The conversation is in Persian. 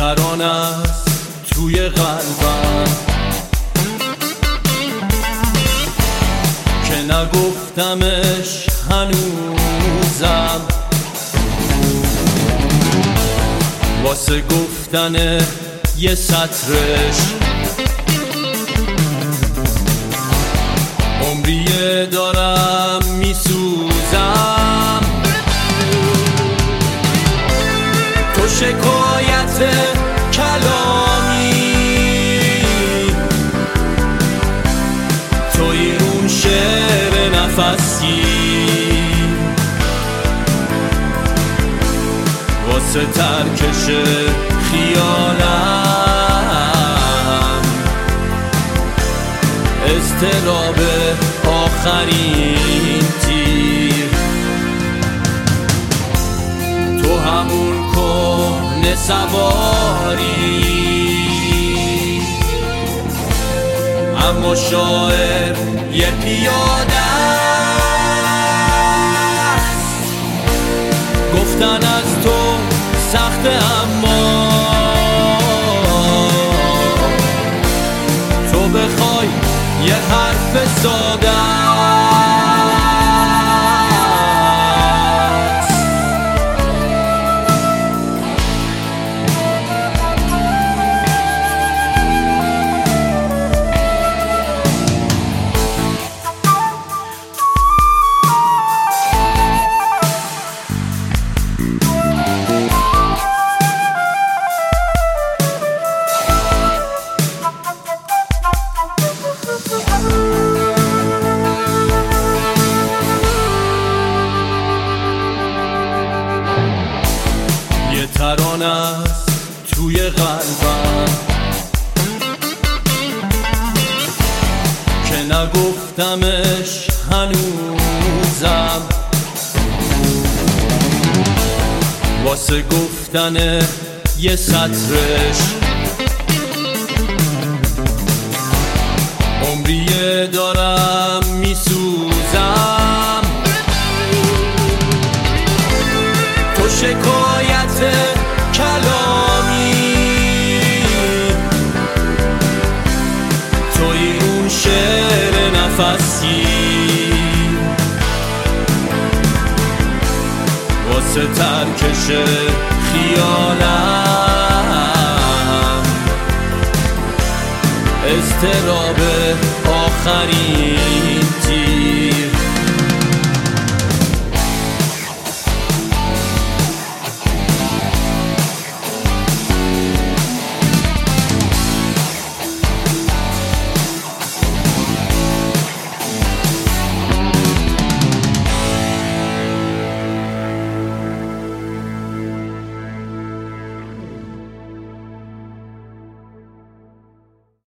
ترانه است توی قلبم که نگفتمش هنوزم، واسه گفتن یه سطرش عمریه دارم میسوزم. تو شکایت کلامی، توی اون شعر نفسی، واسه ترکش خیالم اضطراب آخرین تیر. تو همون کهنه سواری، اما شاعر یه پیاده است. گفتن از تو سخته اما تو بخوای یه حرف ساده است. ترانه است توی قلبم که نگفتمش هنوزم، واسه گفتن یه سطرش عمریه دارم میسوزم. تو شکایت کلامی، توی اون شعر نفسی، واسه ترکش خیالم اضطراب آخرین تیر.